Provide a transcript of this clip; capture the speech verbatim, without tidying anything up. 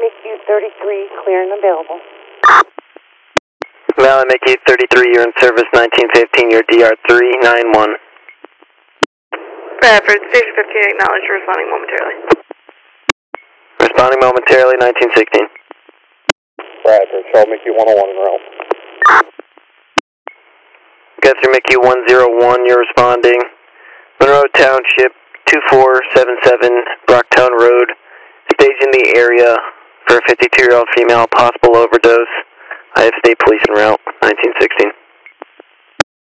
U thirty-three, clear and available. Valley M Q thirty-three, you're in service nineteen fifteen, you're D R three nine one. Bradford, station fifteen, acknowledged, responding momentarily. Responding momentarily, nineteen sixteen. Bradford, show M Q one oh one in route. Got through M Q one oh one, you're responding. Monroe Township, two four seven seven, Brocktown Road. Stage in the area for a fifty-two-year-old female, possible overdose. I have state police en route, nineteen sixteen.